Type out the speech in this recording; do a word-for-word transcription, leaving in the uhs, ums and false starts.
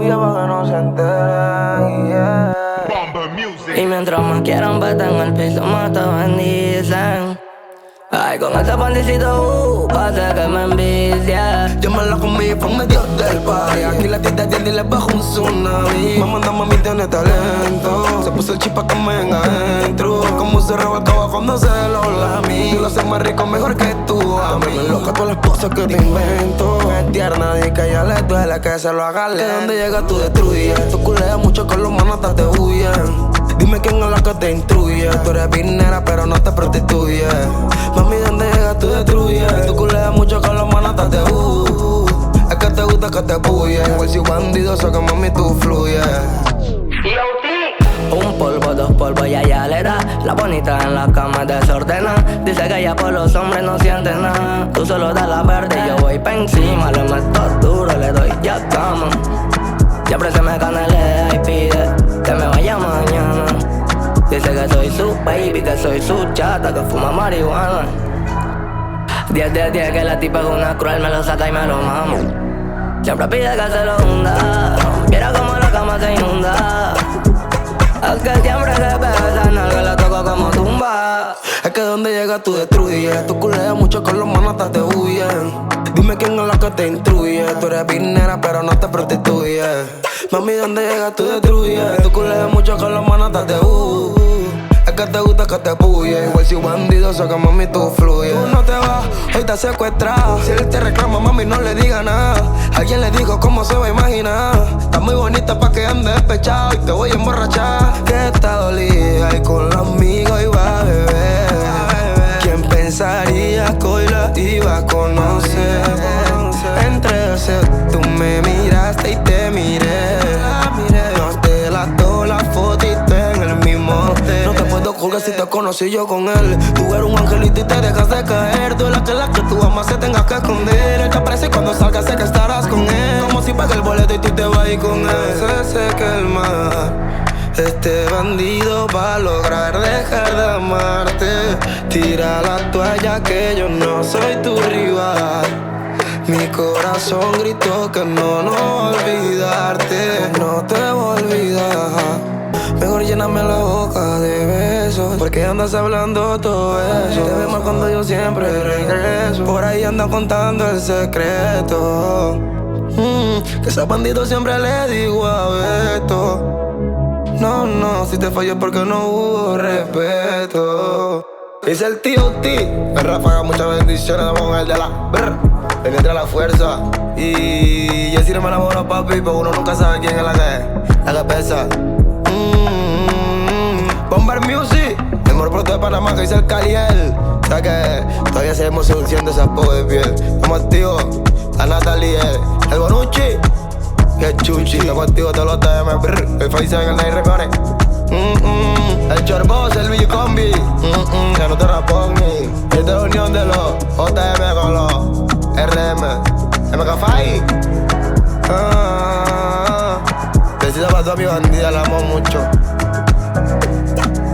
tuya pa' que no se enteren, yeah. Y mientras más quieran vete en el piso, más te bendicen. Ay, con ese pandicito, uh, pasa que me envicia. Llámala conmigo, fue medio del party. Aquí la tita tiene y le bajo un tsunami. Mamá, anda, mami, tiene talento. Se puso el chip pa' que me adentro. Como se revolcaba cuando se lo lamí. Yo lo sé más rico, mejor que tú a mí. Me loca todas las cosas que te invento. Es tierna y que a ella le duele que se lo haga lento. Que donde llegas tú destruyes. Tú culeas mucho con los manos hasta te huyen. Dime quién es la que te instruye. Tú eres vinera pero no te prostituyes. Mami, donde llegas tú destruyes. Tú culeas mucho con los manos hasta te uh. Es que te gusta que te puye. Igual si bandido, so que mami tú fluyes. Un polvo, dos polvos y ella le da. La bonita en la cama es desordena. Dice que ella por los hombres no siente nada. Tú solo das la verde y yo voy pa' encima. Le meto duro, le doy ya cama. Siempre se me canelea y pide que me vaya mañana. Dice que soy su baby, que soy su chata, que fuma marihuana. Diez de diez que la tipa es una cruel, me lo saca y me lo mamo. Siempre pide que se lo hunda. Mira como la cama se inunda. Es que siempre que pesa, nalga la toco como tumba. Es que donde llegas tú destruyes. Tú culeas mucho con los manos hasta te huyen. Dime quién es la que te instruye. Tú eres vinera pero no te prostituyes. Mami, donde llegas tú destruyes. Tú culeas mucho con los manos hasta te uh. Es que te gusta que te puye. Igual si bandido, so que mami tú fluyes. Tú no te vas, hoy te secuestrado. Si él te reclama, mami, no le diga nada. Alguien le dijo cómo se va a imaginar. Está muy bonita pa' que ande despechado y te voy a emborrachar. Que está dolida y con los amigos iba a beber. ¿Quién pensaría que hoy la iba a conocer? Entre ese tú me miraste y te miré. Nos delató la fotito en el mismo hotel. No te puedo colgar si te conocí yo con él. Tú eres un angelito y te dejas de caer. Tú eres la que la que tú amas se tenga que esconder. Él te aparece cuando salgas, sé que estarás con él. Como si pague el boleto y tú te vas a ir con él. Sé, sé que el mar, este bandido va a lograr dejar de amarte. Tira la toalla que yo no soy tu rival. Mi corazón gritó que no, no voy a olvidarte. No te voy a olvidar. Mejor lléname la boca de besos. Porque andas hablando todo eso. Te ves mal cuando yo siempre regreso. Por ahí anda contando el secreto. mm, Que ese bandido siempre le digo a Beto. No, no, si te fallé porque no hubo respeto. Dice el tío T, el Ráfaga, muchas bendiciones, vamos con el de la brr, el que trae la fuerza. Y yo si no me enamoro, papi, pero uno nunca sabe quién es la que, la que pesa. mm, Bomber Music, el morproto de Panamá que dice el Caliel. O sea que todavía seguimos seduciendo esa po de piel. Estamos activos, la Natalie, el Bonucci. Que chuchi, estamos activos todos los T M, brr, el Faisal en el Night Records. mm -mm. El Chorbos, el Villicombi, mm -mm. que no te raponi. Esta es la unión de los J M con los R M, M K F I. ah, Besito para toda mi bandida, la amo mucho.